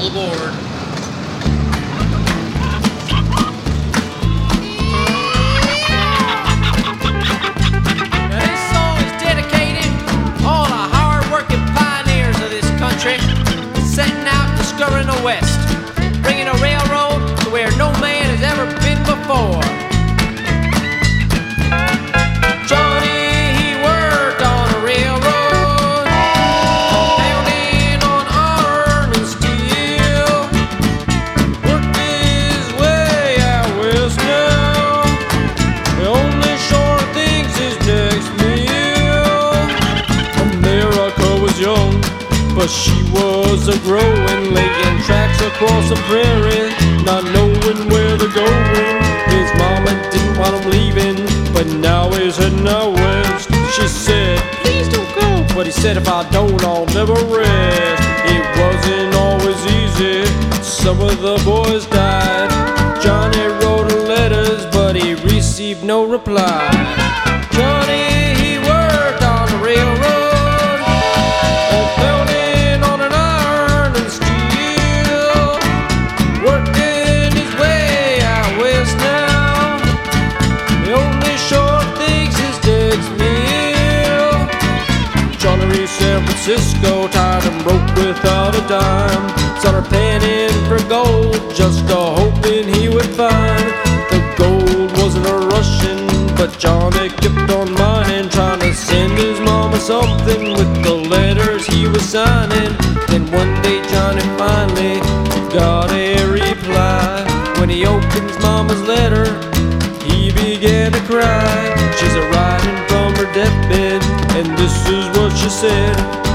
all aboard. Now this song is dedicated to all the hard-working pioneers of this country, setting out discovering the West, bringing a railroad to where no man has ever been before. Johnny, he worked on a railroad, pounding on iron and steel. Worked his way out west now. The only sure thing's his next meal. America was young, but she was a-growing, laying tracks across the prairie, not knowing where they're going. His mama didn't want him leaving, but now he's heading out west. She said, please don't go, but he said, if I don't, I'll never rest. It wasn't always easy, some of the boys died. Johnny wrote letters, but he received no reply. Johnny, he worked on the railroad, pounding on an iron and steel. Working his way out west now. The only sure thing's his next meal. Johnny reached San Francisco, tired and broke without a dime. Started panning for gold, just hoping he would find. The gold wasn't a Russian, but Johnny kept on mining, trying to send his mama something with the letters he was signing. Then one day Johnny finally got a reply. When he opened his mama's letter, he began to cry. She's a-writing from her deathbed, and this is what she said.